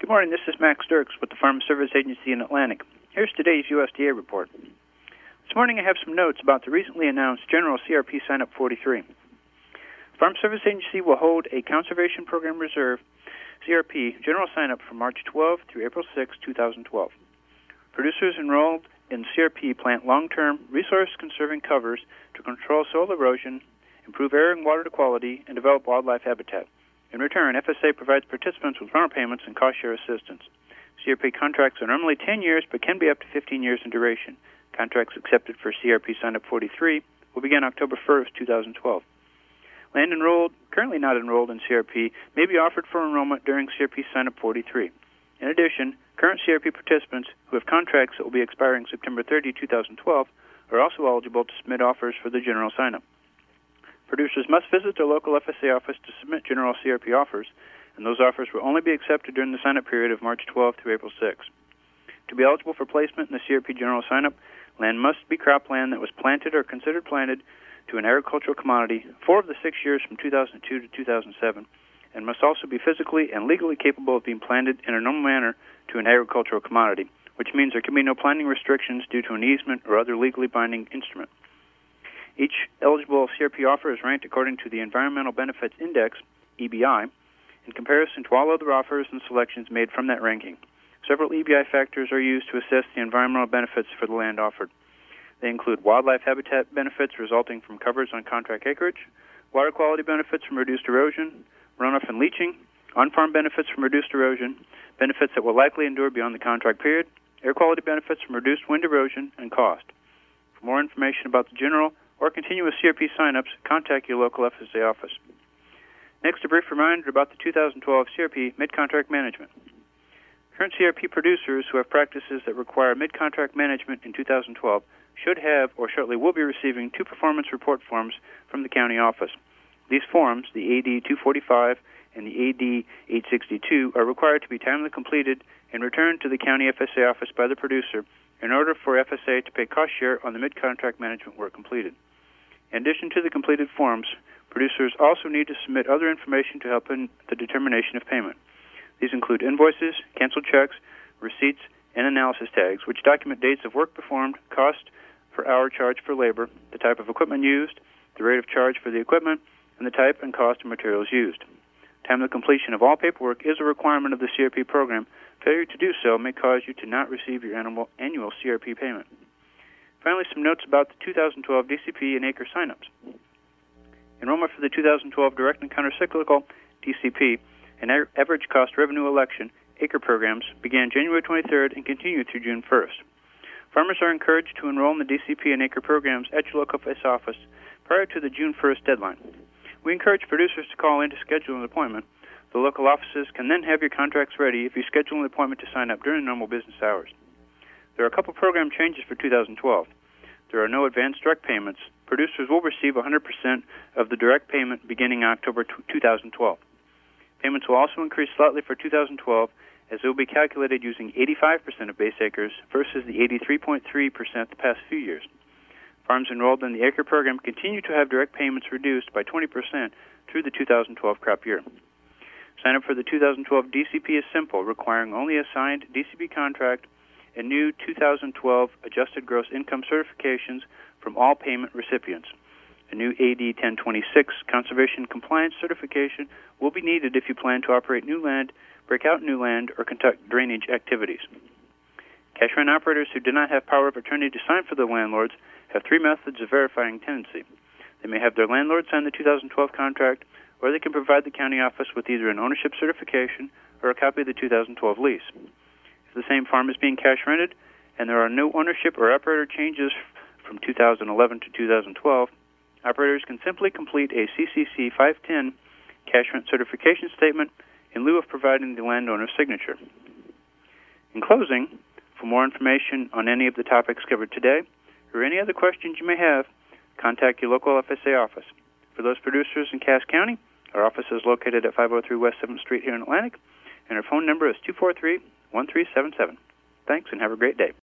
morning, this is Max Dirks with the Farm Service Agency in Atlantic. Here's today's USDA report. This morning I have some notes about the recently announced General CRP Sign-Up 43. The Farm Service Agency will hold a Conservation Program Reserve CRP General Sign-Up from March 12 through April 6, 2012. Producers enrolled in CRP plant long-term resource-conserving covers to control soil erosion, improve air and water quality, and develop wildlife habitat. In return, FSA provides participants with rental payments and cost-share assistance. CRP contracts are normally 10 years but can be up to 15 years in duration. Contracts accepted for CRP Sign-Up 43 will begin October 1st, 2012. Land currently not enrolled in CRP may be offered for enrollment during CRP Sign-Up 43. In addition, current CRP participants who have contracts that will be expiring September 30, 2012 are also eligible to submit offers for the General Sign-Up. Producers must visit their local FSA office to submit General CRP offers, and those offers will only be accepted during the sign-up period of March 12 through April 6. To be eligible for placement in the CRP General Sign-Up, land must be cropland that was planted or considered planted to an agricultural commodity 4 of the 6 years from 2002 to 2007, and must also be physically and legally capable of being planted in a normal manner to an agricultural commodity, which means there can be no planting restrictions due to an easement or other legally binding instrument. Each eligible CRP offer is ranked according to the Environmental Benefits Index, EBI, in comparison to all other offers and selections made from that ranking. Several EBI factors are used to assess the environmental benefits for the land offered. They include wildlife habitat benefits resulting from covers on contract acreage, water quality benefits from reduced erosion, runoff and leaching, on-farm benefits from reduced erosion, benefits that will likely endure beyond the contract period, air quality benefits from reduced wind erosion, and cost. For more information about the general or continuous CRP sign-ups, contact your local FSA office. Next, a brief reminder about the 2012 CRP mid-contract management. Current CRP producers who have practices that require mid-contract management in 2012 should have or shortly will be receiving 2 performance report forms from the county office. These forms, the AD 245 and the AD 862, are required to be timely completed and returned to the county FSA office by the producer in order for FSA to pay cost share on the mid-contract management work completed. In addition to the completed forms, producers also need to submit other information to help in the determination of payment. These include invoices, canceled checks, receipts, and analysis tags, which document dates of work performed, cost per hour charged for labor, the type of equipment used, the rate of charge for the equipment, and the type and cost of materials used. Timely completion of all paperwork is a requirement of the CRP program. Failure to do so may cause you to not receive your annual CRP payment. Finally, some notes about the 2012 DCP and acre sign-ups. Enrollment for the 2012 Direct and Countercyclical DCP and Average Cost Revenue Election acre programs began January 23rd and continue through June 1st. Farmers are encouraged to enroll in the DCP and acre programs at your local FSA office prior to the June 1st deadline. We encourage producers to call in to schedule an appointment. The local offices can then have your contracts ready if you schedule an appointment to sign up during normal business hours. There are a couple program changes for 2012. There are no advance direct payments. Producers will receive 100% of the direct payment beginning October 2012. Payments will also increase slightly for 2012 as they will be calculated using 85% of base acres versus the 83.3% the past few years. Farms enrolled in the acre program continue to have direct payments reduced by 20% through the 2012 crop year. Sign up for the 2012 DCP is simple, requiring only a signed DCP contract and new 2012 adjusted gross income certifications from all payment recipients. A new AD 1026 conservation compliance certification will be needed if you plan to operate new land, break out new land, or conduct drainage activities. Cash rent operators who do not have power of attorney to sign for the landlords have 3 methods of verifying tenancy. They may have their landlord sign the 2012 contract, or they can provide the county office with either an ownership certification or a copy of the 2012 lease. If the same farm is being cash rented and there are no ownership or operator changes from 2011 to 2012, operators can simply complete a CCC 510 cash rent certification statement in lieu of providing the landowner's signature. In closing, for more information on any of the topics covered today or any other questions you may have, contact your local FSA office. For those producers in Cass County, our office is located at 503 West 7th Street here in Atlantic, and our phone number is 243-1377. Thanks, and have a great day.